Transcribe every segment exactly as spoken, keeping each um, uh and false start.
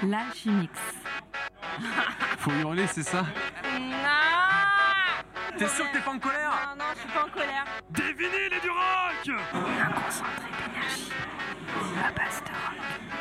L'Alchimix. Faut hurler, c'est ça? Non. T'es sûr que t'es pas en colère? Non, non, je suis pas en colère. Des vinyles et du rock! Un concentré d'énergie. La base de rock.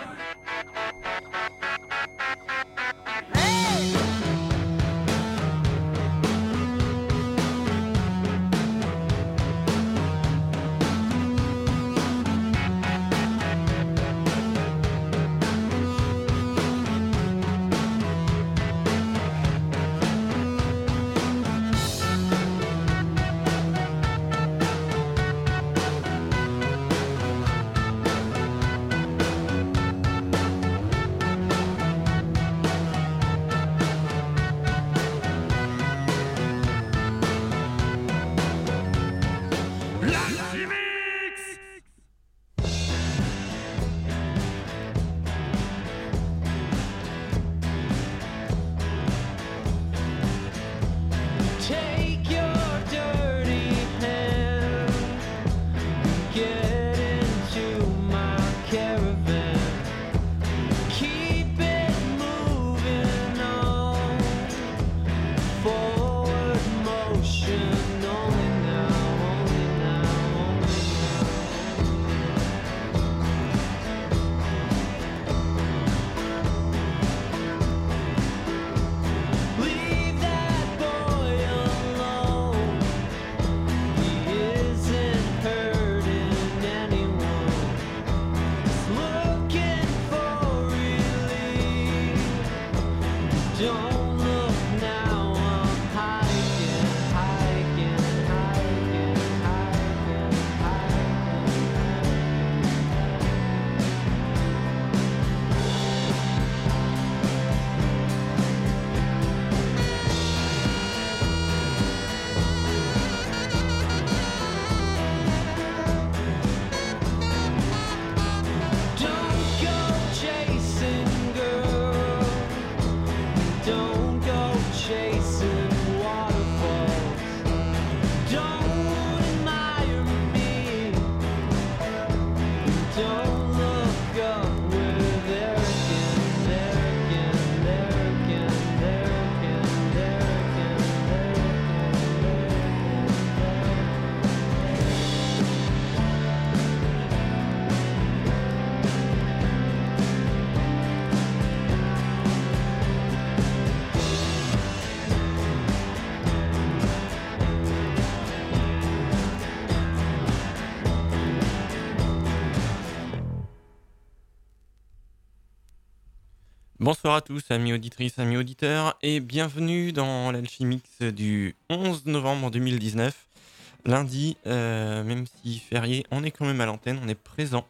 Bonsoir à tous, amis auditrices, amis auditeurs, et bienvenue dans l'Alchimix du onze novembre deux mille dix-neuf. Lundi, euh, même si férié, on est quand même à l'antenne, on est présent.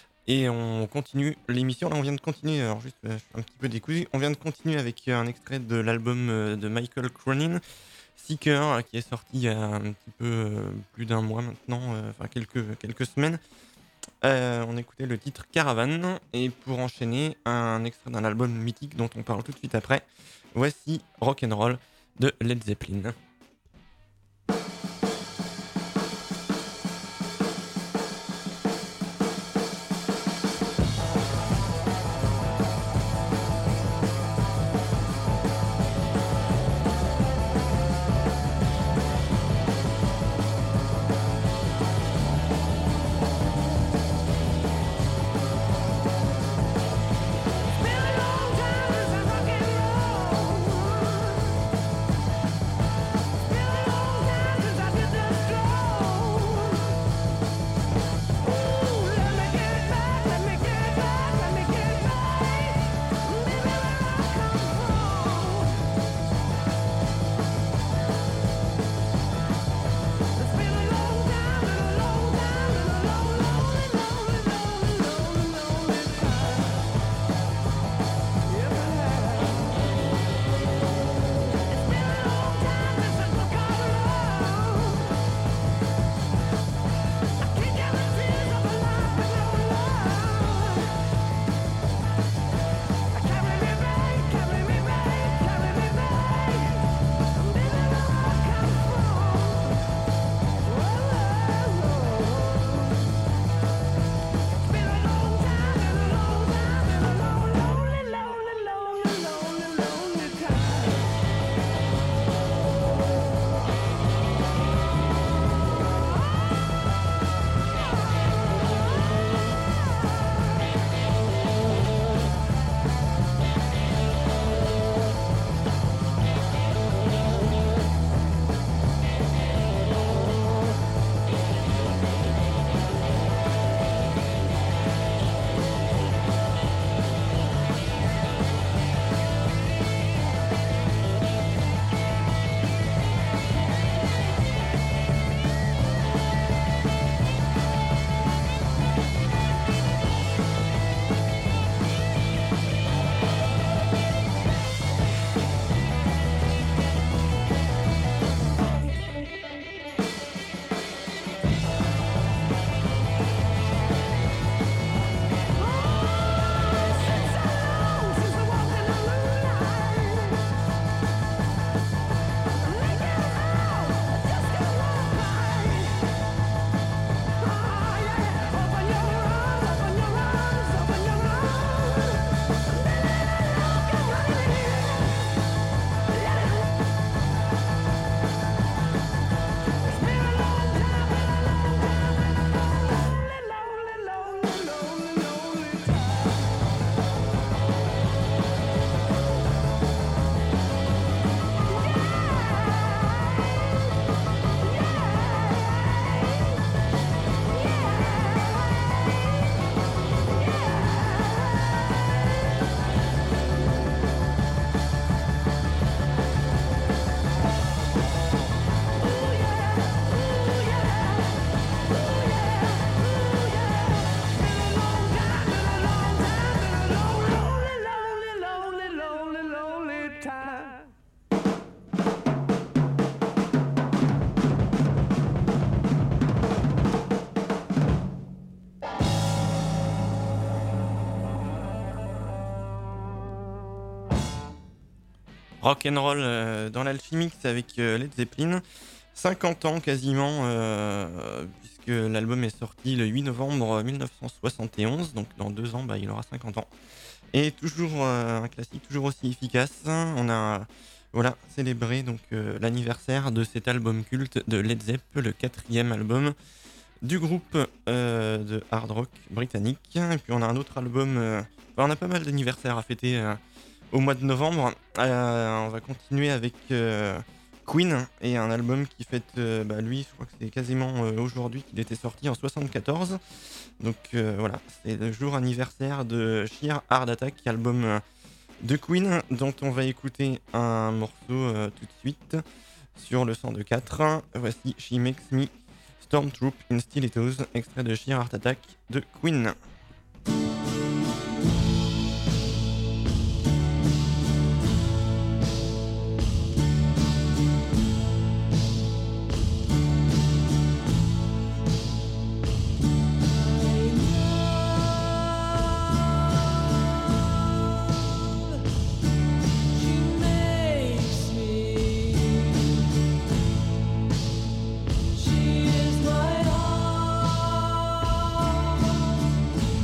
Et on continue l'émission. Là, on vient de continuer, alors juste euh, un petit peu décousu, on vient de continuer avec un extrait de l'album euh, de Michael Cronin, Seeker, qui est sorti il y a un petit peu euh, plus d'un mois maintenant, euh, enfin quelques, quelques semaines. Euh, on écoutait le titre Caravan, et pour enchaîner, un extrait d'un album mythique dont on parle tout de suite après. Voici Rock'n'Roll de Led Zeppelin. Been a long time since rock and roll. rock'n'roll euh, dans l'Alchimix avec euh, Led Zeppelin. cinquante ans quasiment, euh, puisque l'album est sorti le huit novembre mille neuf cent soixante et onze, donc dans deux ans, bah, il aura cinquante ans. Et toujours euh, un classique, toujours aussi efficace. On a voilà, célébré donc, euh, l'anniversaire de cet album culte de Led Zepp, le quatrième album du groupe euh, de hard rock britannique. Et puis on a un autre album, euh, enfin, on a pas mal d'anniversaires à fêter euh, au mois de novembre. Euh, on va continuer avec euh, Queen et un album qui fête, euh, bah, lui, je crois que c'est quasiment euh, aujourd'hui qu'il était sorti en soixante-quatorze. Donc euh, voilà, c'est le jour anniversaire de Sheer Hard Attack, album euh, de Queen, dont on va écouter un morceau euh, tout de suite sur le cent deux quatre. Voici She Makes Me Stormtroop in Stilettos, extrait de Sheer Heart Attack de Queen. She is my all.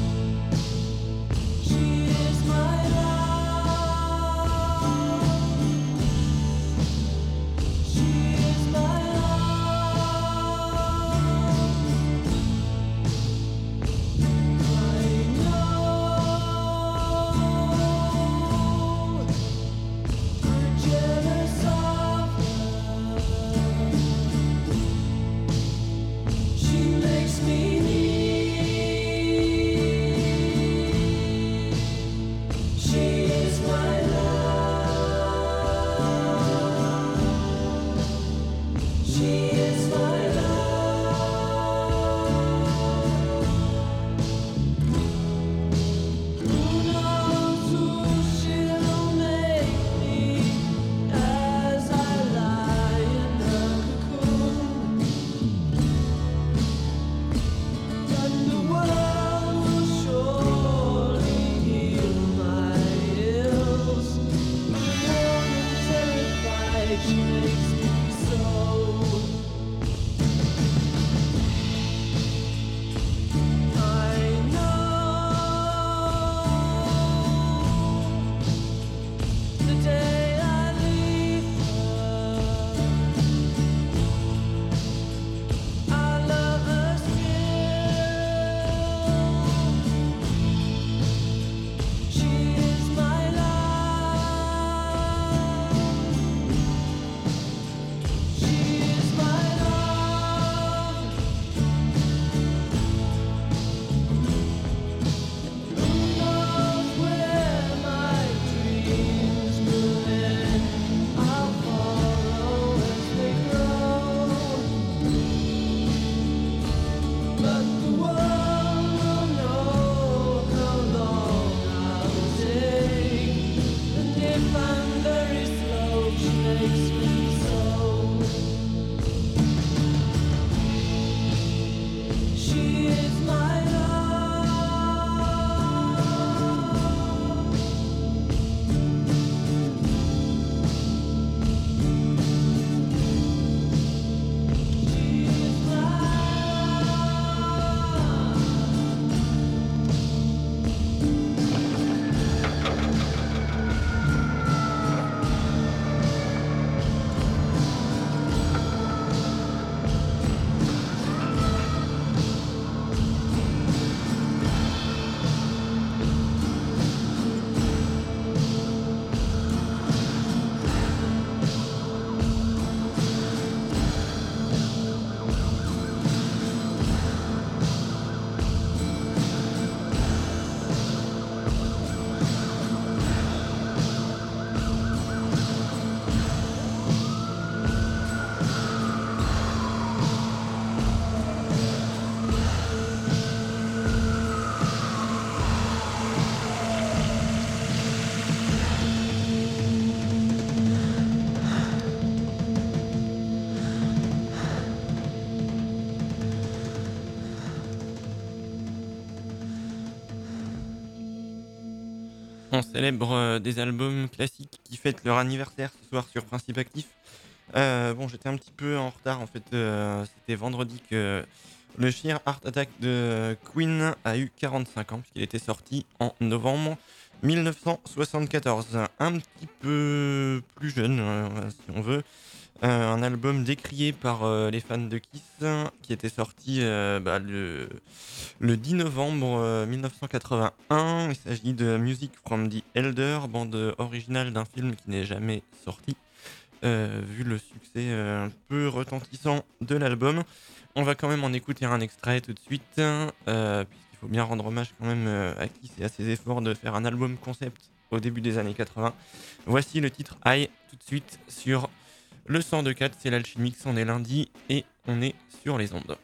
On célèbre euh, des albums classiques qui fêtent leur anniversaire ce soir sur Principe Actif. Euh, bon, j'étais un petit peu en retard en fait. Euh, c'était vendredi que le Sheer Heart Attack de Queen a eu quarante-cinq ans, puisqu'il était sorti en novembre mille neuf cent soixante-quatorze. Un petit peu plus jeune, euh, si on veut. Euh, un album décrié par euh, les fans de Kiss, qui était sorti euh, bah, le, le dix novembre euh, mille neuf cent quatre-vingt-un. Il s'agit de Music from the Elder, bande originale d'un film qui n'est jamais sorti, euh, vu le succès euh, un peu retentissant de l'album. On va quand même en écouter un extrait tout de suite, euh, puisqu'il faut bien rendre hommage quand même euh, à Kiss et à ses efforts de faire un album concept au début des années quatre-vingts. Voici le titre High, tout de suite sur le cent deux virgule quatre, c'est l'Alchimix, on est lundi et on est sur les ondes.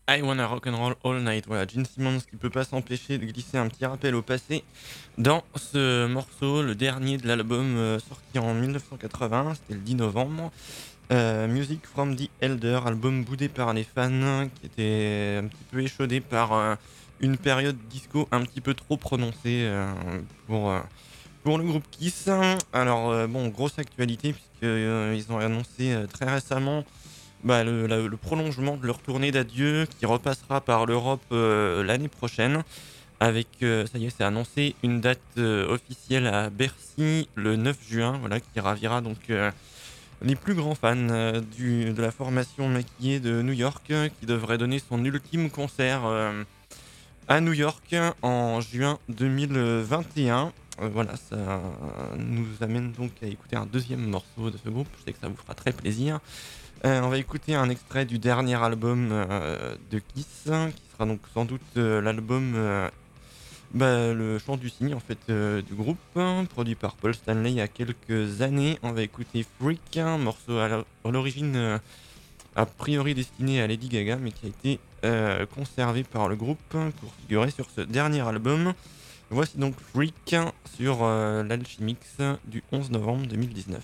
I Wanna Rock and Roll All Night. Voilà, Gene Simmons qui peut pas s'empêcher de glisser un petit rappel au passé dans ce morceau, le dernier de l'album euh, sorti en dix-neuf cent quatre-vingts, c'était le dix novembre. Euh, Music from the Elder, album boudé par les fans, qui était un petit peu échaudé par euh, une période disco un petit peu trop prononcée euh, pour, euh, pour le groupe Kiss. Alors euh, bon, grosse actualité puisqu'ils euh, ont annoncé euh, très récemment bah, le, la, le prolongement de leur tournée d'adieu qui repassera par l'Europe euh, l'année prochaine. Avec, euh, ça y est, c'est annoncé, une date euh, officielle à Bercy le neuf juin, voilà, qui ravira donc euh, les plus grands fans euh, du, de la formation maquillée de New York, euh, qui devrait donner son ultime concert euh, à New York en juin deux mille vingt et un. Euh, voilà, ça nous amène donc à écouter un deuxième morceau de ce groupe. Je sais que ça vous fera très plaisir. Euh, on va écouter un extrait du dernier album euh, de Kiss, qui sera donc sans doute euh, l'album, euh, bah, le chant du cygne en fait euh, du groupe, hein, produit par Paul Stanley il y a quelques années. On va écouter Freak, un morceau à l'origine euh, a priori destiné à Lady Gaga, mais qui a été euh, conservé par le groupe pour figurer sur ce dernier album. Voici donc Freak sur euh, l'Alchimix du onze novembre deux mille dix-neuf.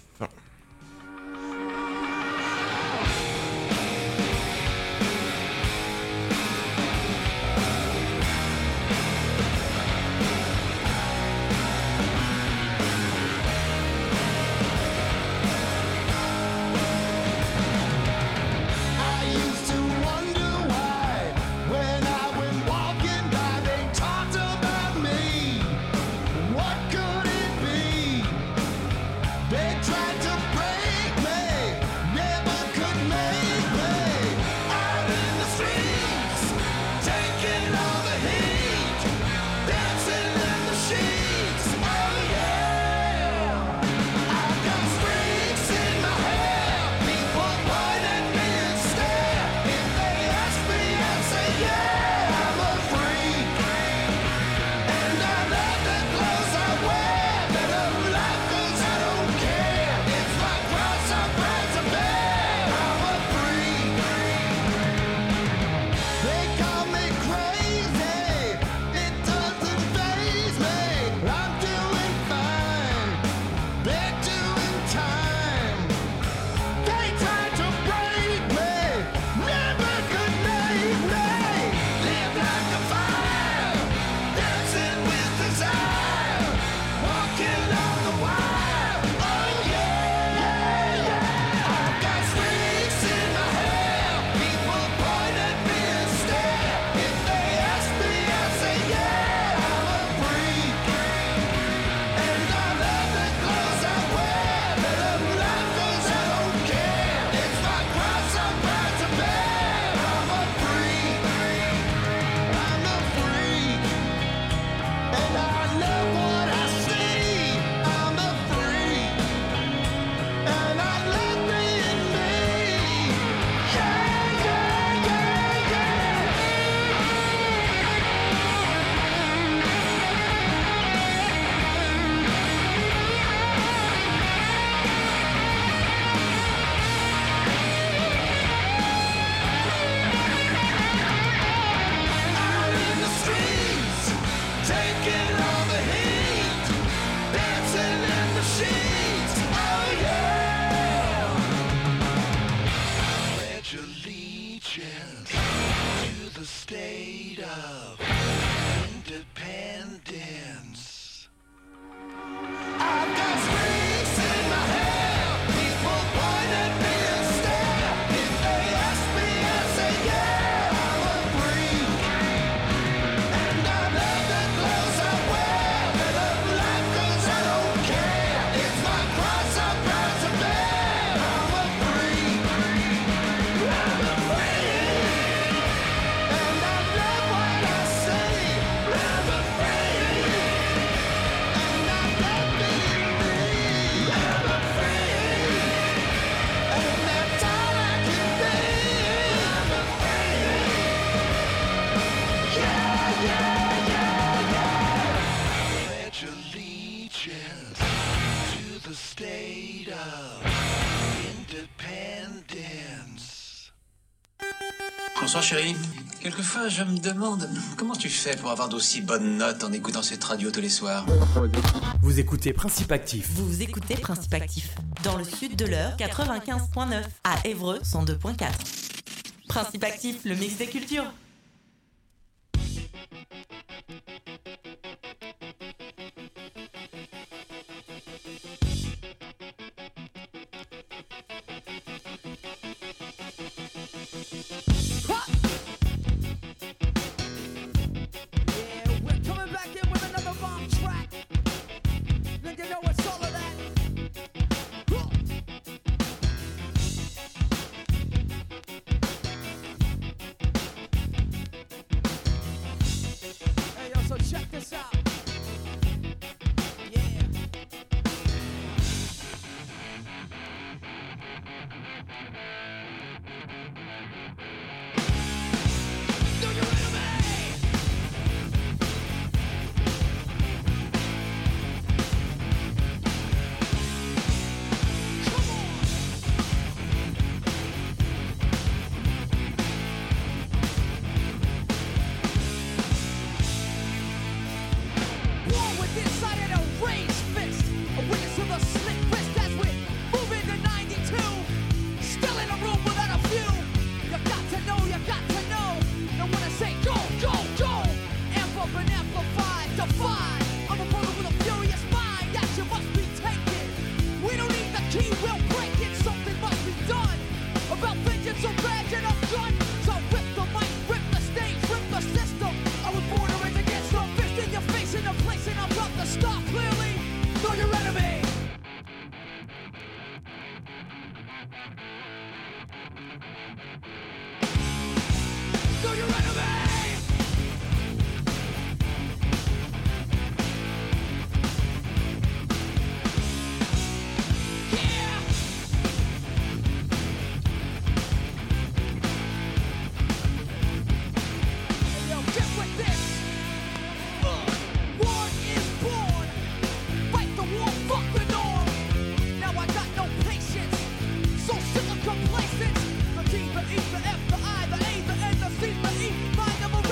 Bonsoir chérie. Quelquefois, je me demande comment tu fais pour avoir d'aussi bonnes notes en écoutant cette radio tous les soirs. Vous écoutez Principe Actif. Vous écoutez Principe Actif. Dans le sud de l'Eure, quatre-vingt-quinze virgule neuf. À Évreux, cent deux virgule quatre. Principe Actif, le mix des cultures. Complacent, the T, the E, the F, the I, the A, the N, the C, the E, find them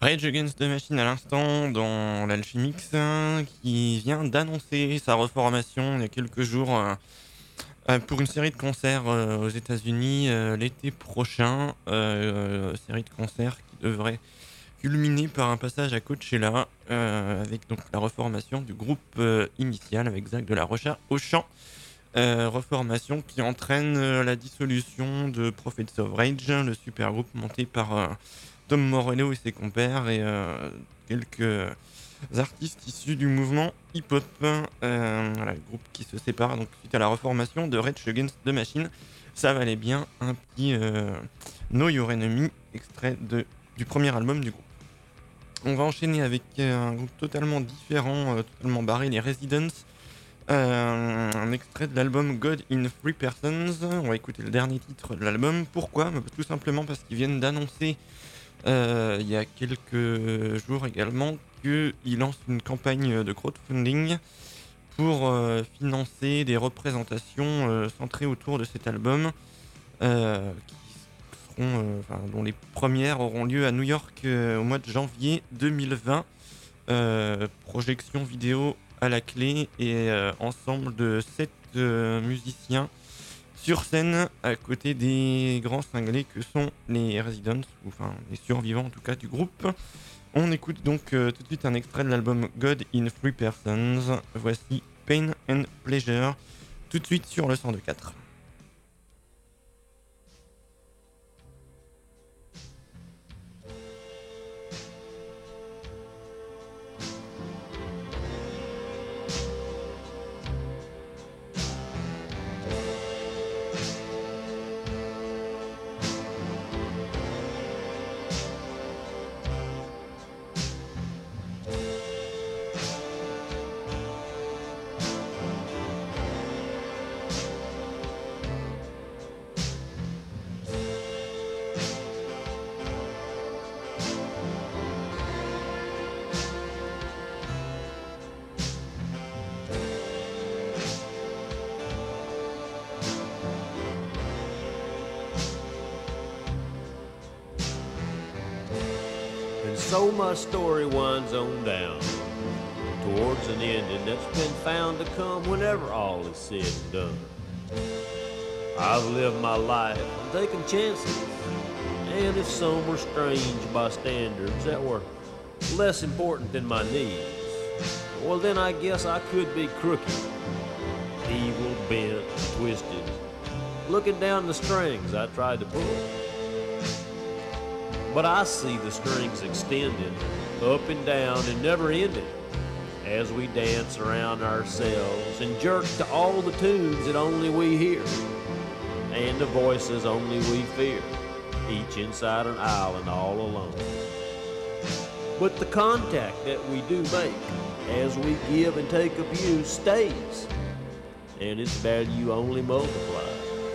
Rage Against the Machine à l'instant dans l'Alchimix qui vient d'annoncer sa reformation il y a quelques jours euh, pour une série de concerts euh, aux États-Unis euh, l'été prochain. Euh, série de concerts qui devrait culminer par un passage à Coachella euh, avec donc la reformation du groupe euh, initial avec Zach de la Rocha au chant. Euh, reformation qui entraîne euh, la dissolution de Prophets of Rage, le super groupe monté par euh, Tom Morello et ses compères et euh, quelques artistes issus du mouvement hip-hop. Euh, voilà, le groupe qui se sépare donc suite à la reformation de Rage Against the Machine. Ça valait bien un petit euh, Know Your Enemy, extrait de, du premier album du groupe. On va enchaîner avec euh, un groupe totalement différent, euh, totalement barré, les Residents. Euh, un extrait de l'album God in Three Persons. On va écouter le dernier titre de l'album. Pourquoi ? Tout simplement parce qu'ils viennent d'annoncer euh, il y a quelques jours également qu'ils lancent une campagne de crowdfunding pour euh, financer des représentations euh, centrées autour de cet album euh, qui seront, euh, enfin, dont les premières auront lieu à New York euh, au mois de janvier deux mille vingt. Euh, projection vidéo à la clé et euh, ensemble de sept euh, musiciens sur scène à côté des grands cinglés que sont les Residents, ou enfin les survivants en tout cas du groupe. On écoute donc euh, tout de suite un extrait de l'album God in Three Persons. Voici Pain and Pleasure, tout de suite sur le cent deux point quatre. So my story winds on down towards an ending that's been found to come whenever all is said and done. I've lived my life and taken chances, and if some were strange by standards that were less important than my needs, well then I guess I could be crooked, evil, bent, twisted, looking down the strings I tried to pull. But I see the strings extending, up and down and never ending, as we dance around ourselves and jerk to all the tunes that only we hear, and the voices only we fear, each inside an island all alone. But the contact that we do make, as we give and take abuse, stays, and its value only multiplies.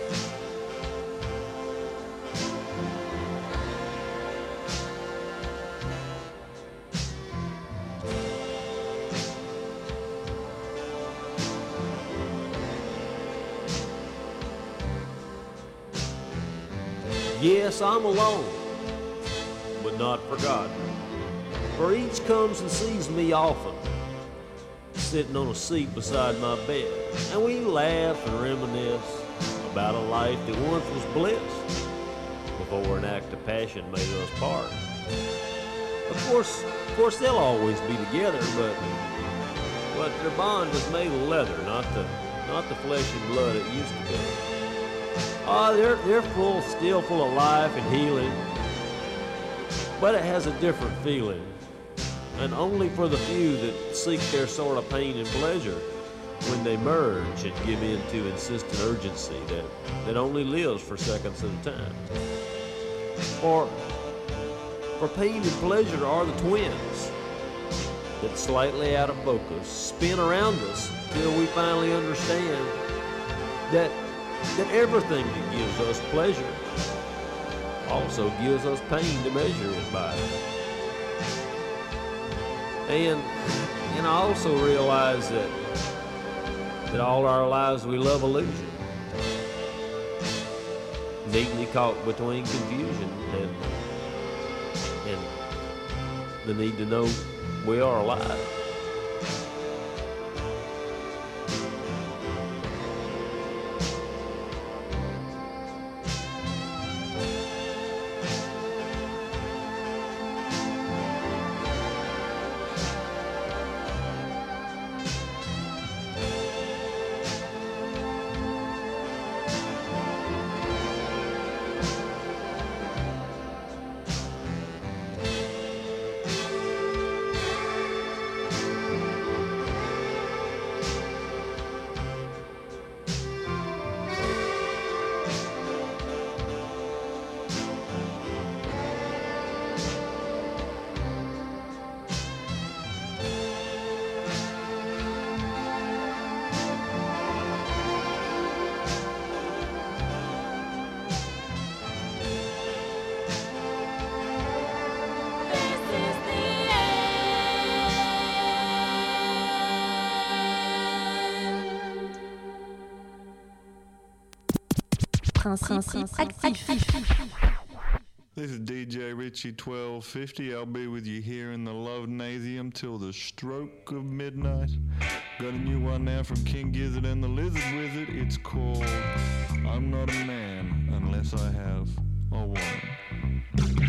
Yes, I'm alone, but not forgotten. For each comes and sees me often, sitting on a seat beside my bed, and we laugh and reminisce about a life that once was bliss, before an act of passion made us part. Of course, of course they'll always be together, but but their bond was made of leather, not the not the flesh and blood it used to be. Oh, they're, they're full, still full of life and healing, but it has a different feeling, and only for the few that seek their sort of pain and pleasure when they merge and give in to insistent urgency that, that only lives for seconds at a time. For, for pain and pleasure are the twins that slightly out of focus spin around us till we finally understand that that everything that gives us pleasure also gives us pain to measure it by. And, and I also realize that that all our lives we love illusion, neatly caught between confusion and and that need to know we are alive. Principe actif. This is D J Richie twelve fifty. I'll be with you here in the Lovenathium till the stroke of midnight. Got a new one now from King Gizzard and the Lizard Wizard. It's called I'm Not a Man Unless I Have a Woman.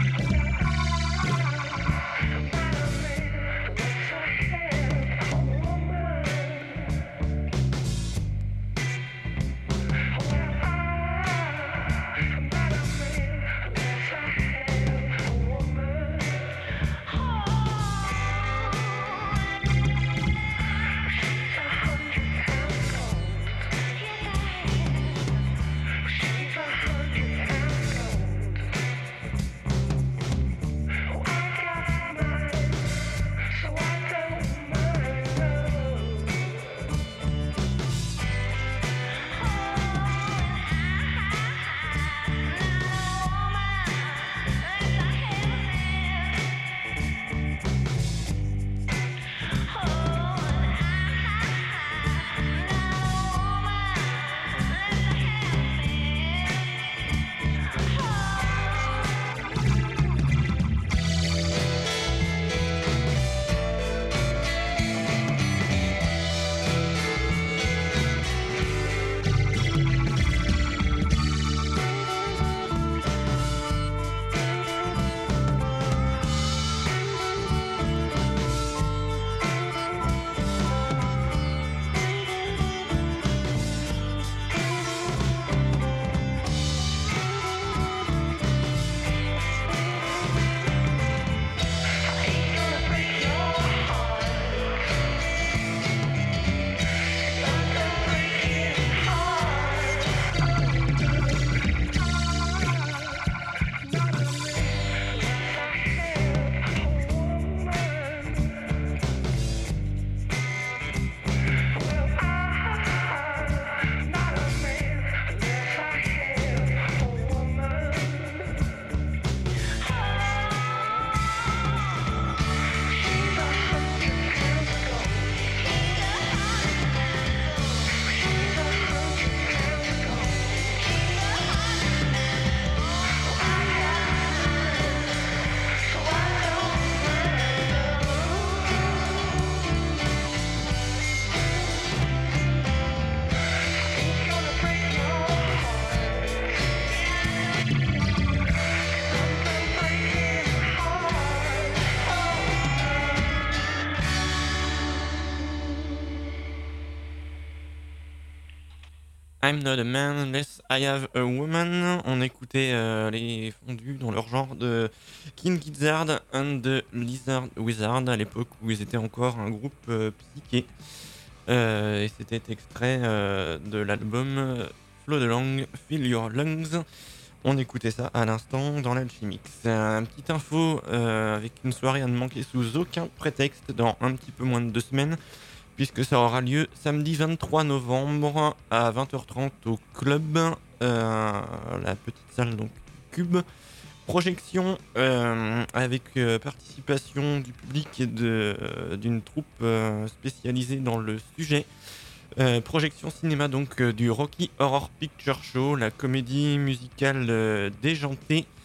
I'm Not a Man Unless I Have a Woman. On écoutait euh, les fondus dans leur genre de King Gizzard and the Lizard Wizard à l'époque où ils étaient encore un groupe euh, psyché. Euh, et c'était extrait euh, de l'album Flow the Long, Fill Your Lungs. On écoutait ça à l'instant dans l'Alchimix. C'est un petit info euh, avec une soirée à ne manquer sous aucun prétexte dans un petit peu moins de deux semaines, puisque ça aura lieu samedi vingt-trois novembre à vingt heures trente au club, euh, la petite salle donc Cube. Projection euh, avec euh, participation du public et de, euh, d'une troupe euh, spécialisée dans le sujet. Euh, projection cinéma donc euh, du Rocky Horror Picture Show, la comédie musicale euh, déjantée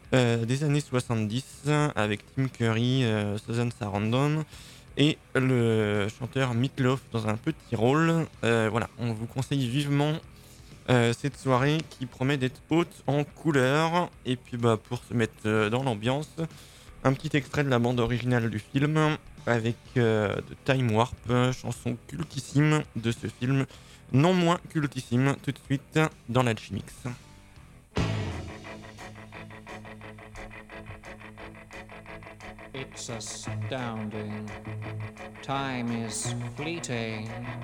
euh, des années soixante-dix avec Tim Curry, euh, Susan Sarandon et le chanteur Meat Loaf dans un petit rôle. Euh, voilà, on vous conseille vivement euh, cette soirée qui promet d'être haute en couleurs. Et puis bah, pour se mettre euh, dans l'ambiance, un petit extrait de la bande originale du film avec euh, The Time Warp, chanson cultissime de ce film, non moins cultissime, tout de suite dans l'Alchimix. It's astounding. Time is fleeting.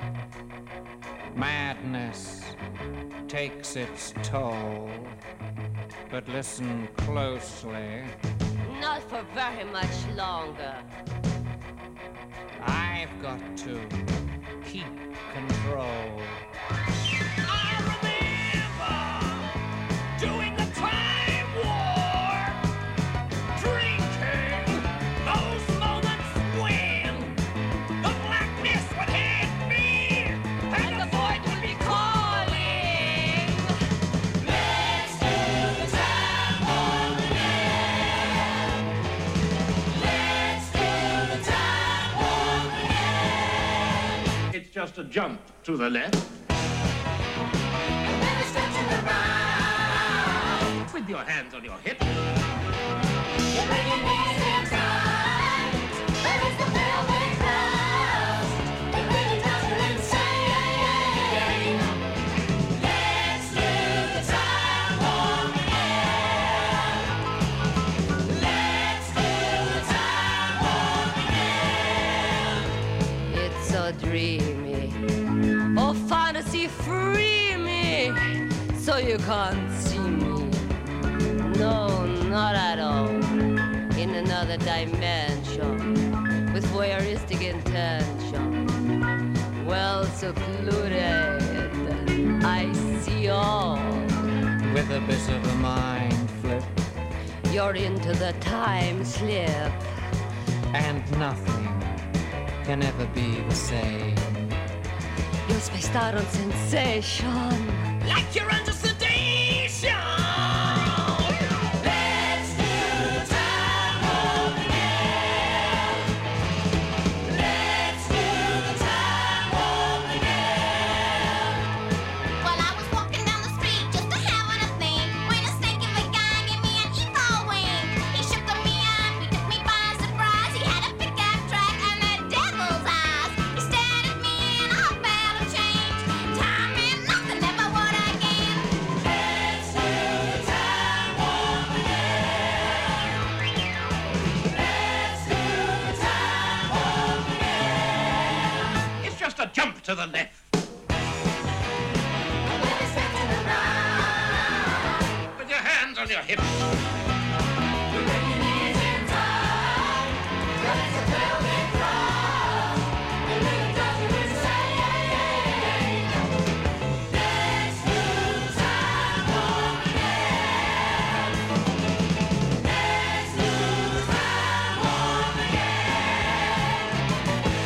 Madness takes its toll. But listen closely. Not for very much longer. I've got to keep control. I remember doing the time war, drinking those moments when the blackness would hit me and the void would be calling. Let's do the time war again. Let's do the time war again. It's just a jump to the left. With your hands on your hips. You're bringing me in time. But it's the velvet clouds. It really drives me insane. Let's do the time warp again. Let's do the time warp again. It's so dreamy. Oh, fantasy, free me. So you can't see me. No, not at all. In another dimension, with voyeuristic intention, well secluded, I see all. With a bit of a mind flip. You're into the time slip. And nothing can ever be the same. You're spaced out on sensation. Like you're under sedation. Let's do the time warp again. Let's do the time warp again. Well, I was walking down the street just a having a thing when a stinking guy gave me an evil wing. He shook me up, he took me by surprise. He had a pickup truck and the devil's eyes. He stared at me and I felt a change. Time meant nothing, never would again. Let's do the time warp again. Let's do the time warp again. It's just a jump to the left. With respect to the right. With your hands on your hips. You're bringing me in time. But it's the velvet clouds. It really drives me insane. Let's do the time warp again. Let's do the time warp again.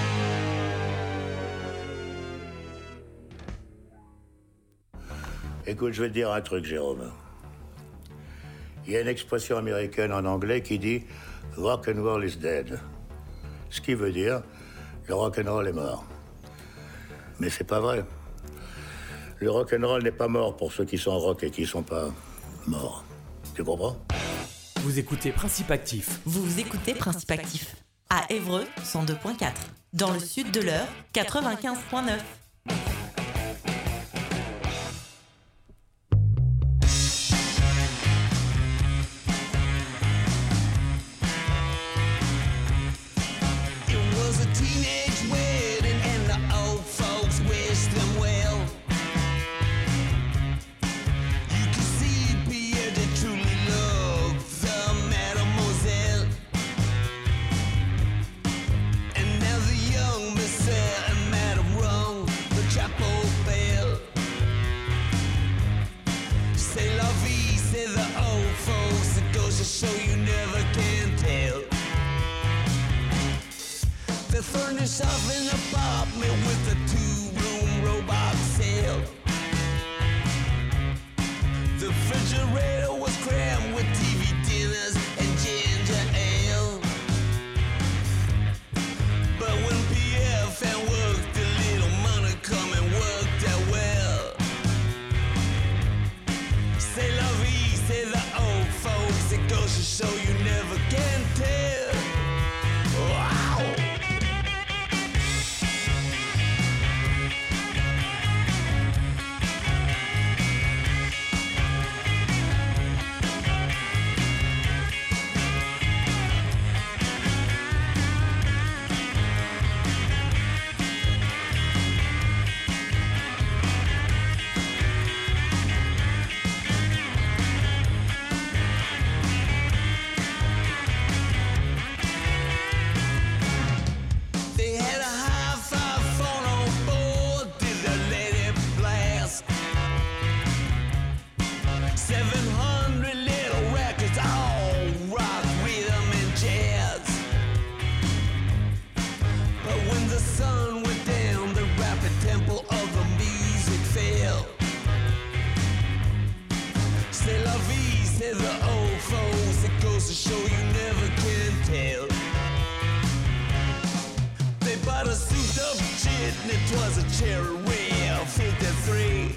Écoute, je vais te dire un truc, Jérôme. Il y a une expression américaine en anglais qui dit « rock and roll is dead ». Ce qui veut dire « le rock and roll est mort ». Mais c'est pas vrai. Le rock and roll n'est pas mort pour ceux qui sont rock et qui sont pas morts. Tu comprends? Vous écoutez Principe Actif. Vous écoutez Principe Actif. À Évreux, cent deux point quatre. Dans le sud de l'Eure, quatre-vingt-quinze point neuf. It was a teenage wedding and the old folks wished them well. You could see Pierre that truly loved the mademoiselle. And now the young Marcel and Madame Rung, the chapel bell. C'est la vie, say the old folks. It goes to show you never can tell. They furnished off an apartment with a two-room robot cell. The refrigerator was crammed with T V cherry red fifty-three.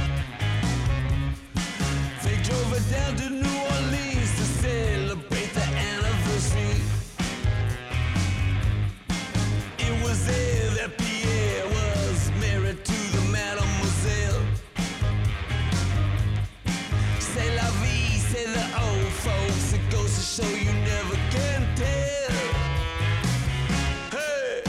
They drove her down to New Orleans to celebrate the anniversary. It was there that Pierre was married to the Mademoiselle. C'est la vie, say the old folks. It goes to show you never can tell. Hey!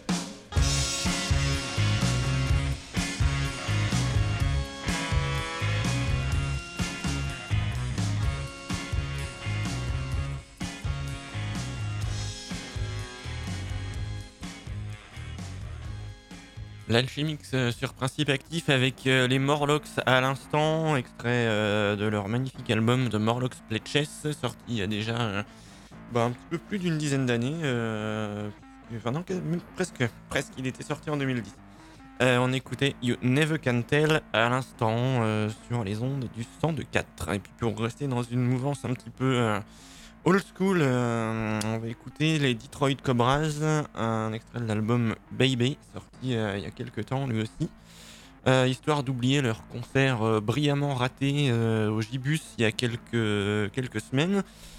L'Alchemix euh, sur Principe Actif avec euh, les Morlocks à l'instant, extrait euh, de leur magnifique album de Morlocks Play Chess, sorti il y a déjà euh, bah, un petit peu plus d'une dizaine d'années. Euh, enfin non, presque, presque, il était sorti en deux mille dix. Euh, on écoutait You Never Can Tell à l'instant euh, sur les ondes du cent deux quatre. Et puis pour rester dans une mouvance un petit peu euh, old school, euh, on va écouter les Detroit Cobras, un extrait de l'album Baby, sorti euh, il y a quelques temps lui aussi, euh, histoire d'oublier leur concert euh, brillamment raté euh, au Gibus il y a quelques, quelques semaines.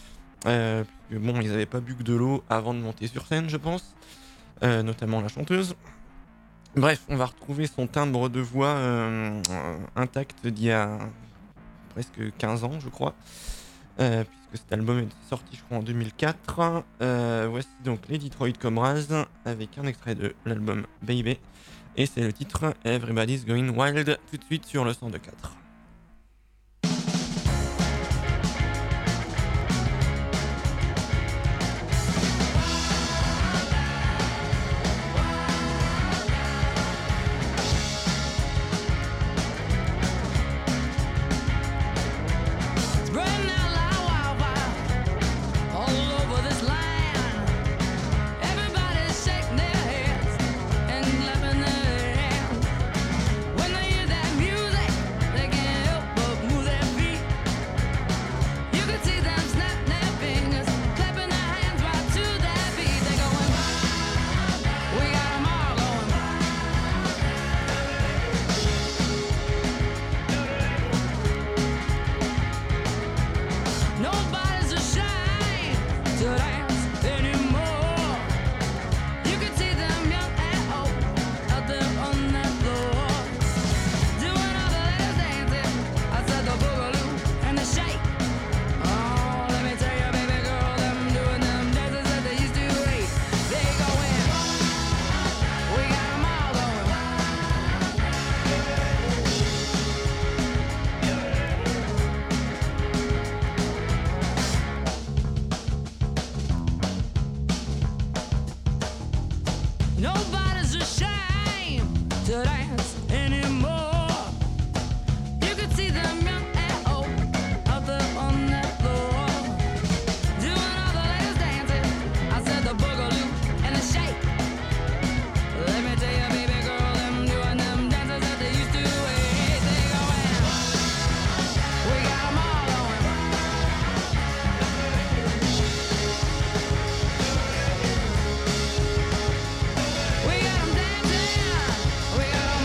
Euh, puisque, bon, ils n'avaient pas bu que de l'eau avant de monter sur scène, je pense, euh, notamment la chanteuse. Bref, on va retrouver son timbre de voix euh, intact d'il y a presque quinze ans, je crois. Euh, puisque cet album est sorti je crois en deux mille quatre. Euh, voici donc les Detroit Cobras avec un extrait de l'album Baby et c'est le titre Everybody's Going Wild, tout de suite sur le cent deux quatre. We got 'em dancing, we got 'em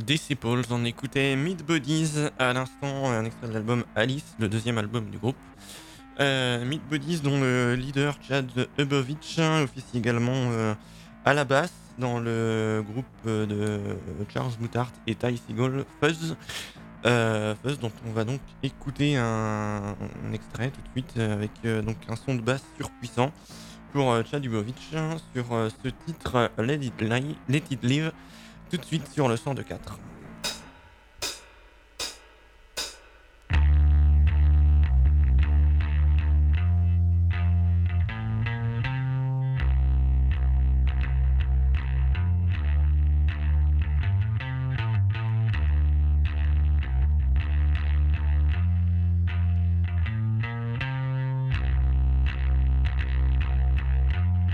Disciples, on écoutait Meat Bodies à l'instant, un extrait de l'album Alice, le deuxième album du groupe. Euh, Meat Bodies, dont le leader Chad Ubovich officie également euh, à la basse dans le groupe de Charles Moutart et Ty Segall, Fuzz. Euh, Fuzz, dont on va donc écouter un, un extrait tout de suite avec euh, donc un son de basse surpuissant pour euh, Chad Ubovich sur euh, ce titre Let It, Lie, Let It Live, tout de suite sur le cent deux quatre.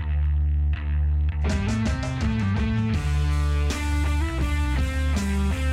Thank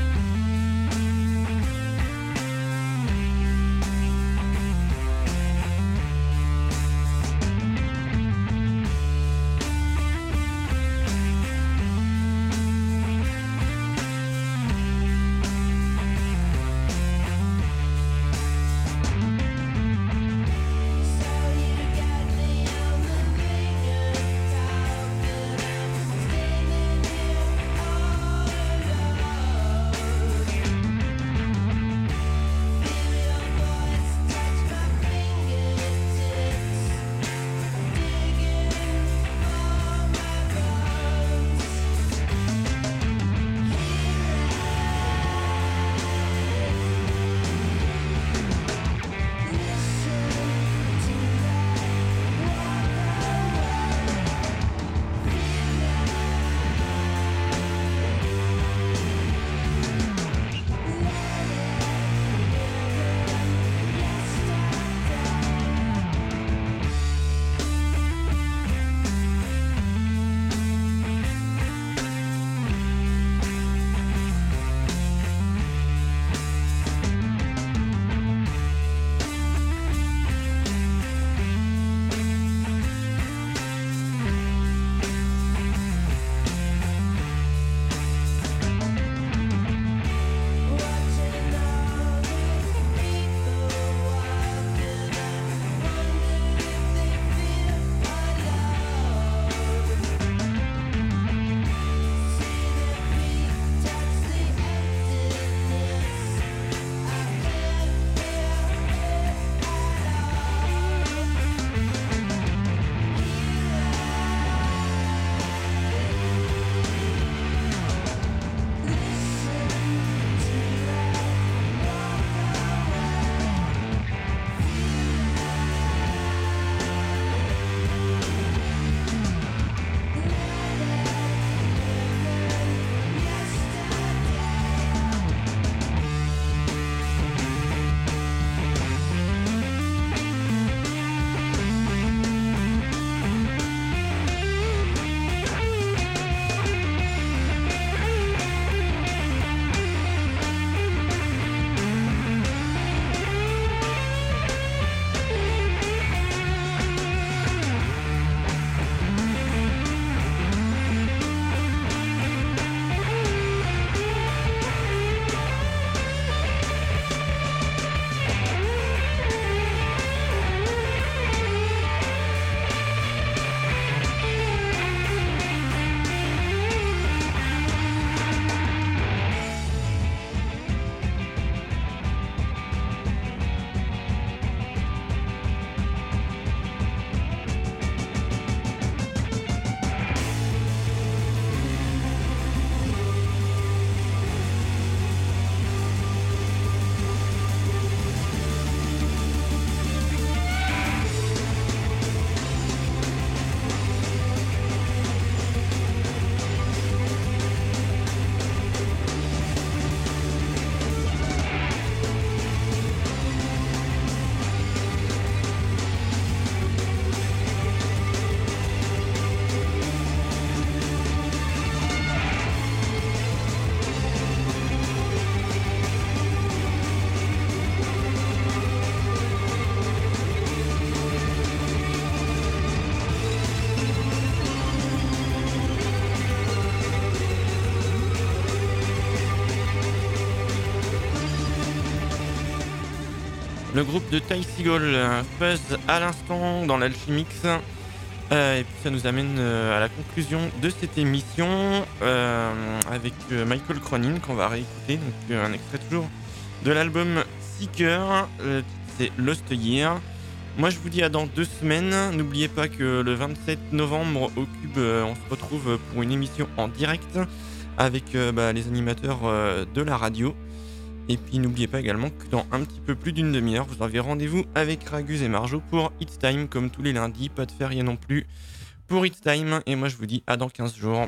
le groupe de Ty Segall, Fuzz à l'instant dans l'Alchimix. Euh, et puis ça nous amène euh, à la conclusion de cette émission euh, avec euh, Michael Cronin qu'on va réécouter. Donc euh, un extrait toujours de l'album Seeker, euh, c'est Lost Year. Moi je vous dis à dans deux semaines. N'oubliez pas que le vingt-sept novembre au Cube, euh, on se retrouve pour une émission en direct avec euh, bah, les animateurs euh, de la radio. Et puis n'oubliez pas également que dans un petit peu plus d'une demi-heure, vous avez rendez-vous avec Ragus et Marjo pour It's Time, comme tous les lundis. Pas de férié non plus pour It's Time. Et moi je vous dis à dans quinze jours.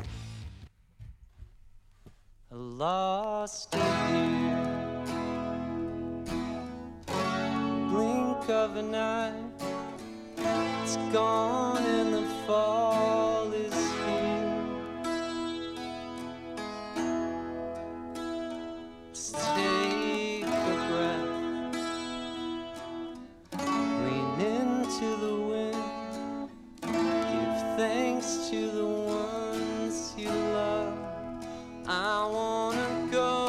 Lost year, blink of an eye, it's gone and the fall is here. Just take a breath, lean into the wind, give thanks to the ones you love. I wanna go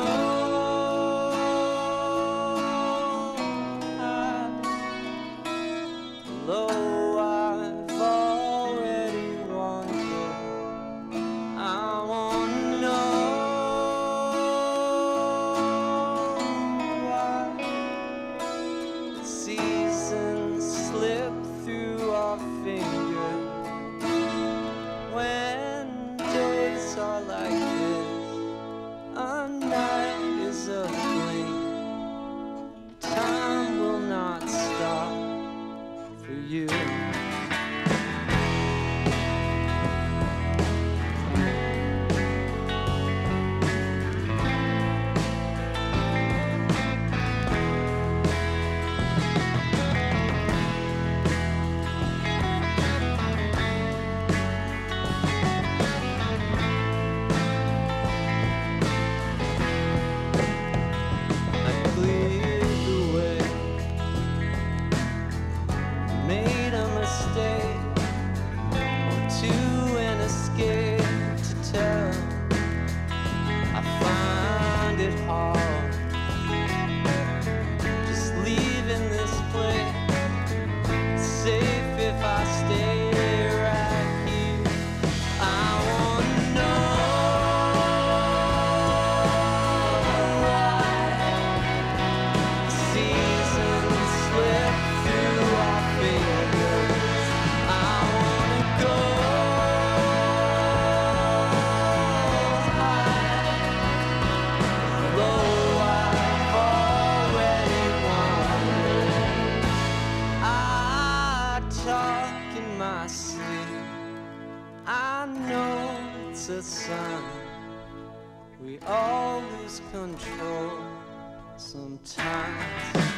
high, low, I've already wandered. I wanna know why the seasons slip through our fingers when days are like this. A night is a blink, time will not stop for you. A sign we all lose control sometimes.